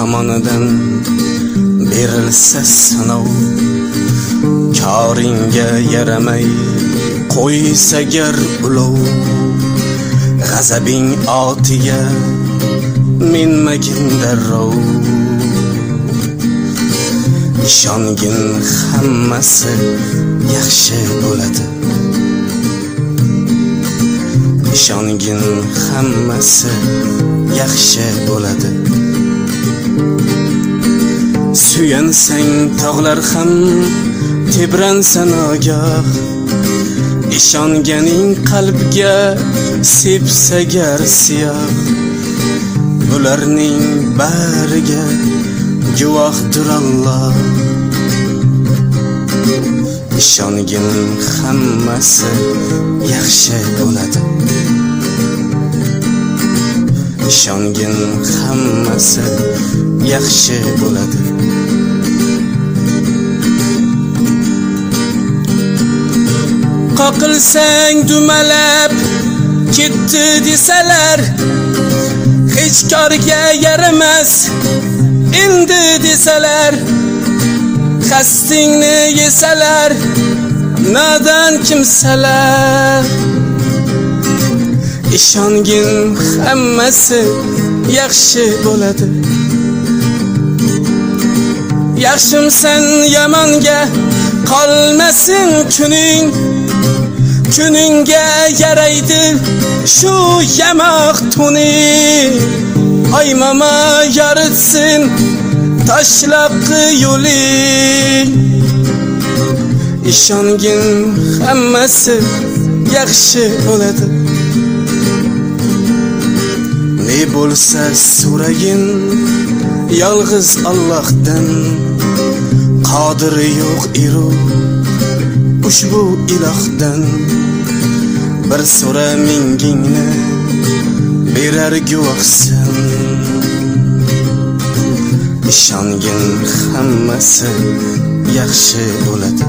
tomonidan berilsa sinov, koringga yaramay qo'ysa gar ulov, g'azabing otiga minmagin darrov. Ishongin hammasi yaxshi bo'ladi. Ishongin hammasi yaxshi bo'ladi. Suyansang tog'lar ham tebransa nogoh, ishonganing qalbga sepsa gar siyoh. Bularning bariga guvohdir Alloh. Ishongin hammasi yaxshi bo'ladi. Ishongin hammasi yaxshi bo'ladi. Qoqilsang dumalab ketdi desalar, hech korga yaramas endi desalar, qasdingni yesalar, nadan kimsalar. Ishongin hammasi yaxshi bo'ladi. Yaxshimsan yomonga qolmasin kuning, kuningga yaraydi shu yamoq tuning. Oy mama yoritsin tashlaqi yo'ling. Ishongin hammasi yaxshi bo'ladi. Ne bo'lsa so'ragin yolg'iz Allohdan, qodiri yo'q iru ushbu ilohdan. Bir so'ra mingingni berar guvohsan. Ishongin hammasi yaxshi bo'ladi.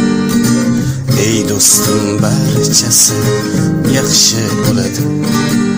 Ey do'stim, barchasi yaxshi bo'ladi.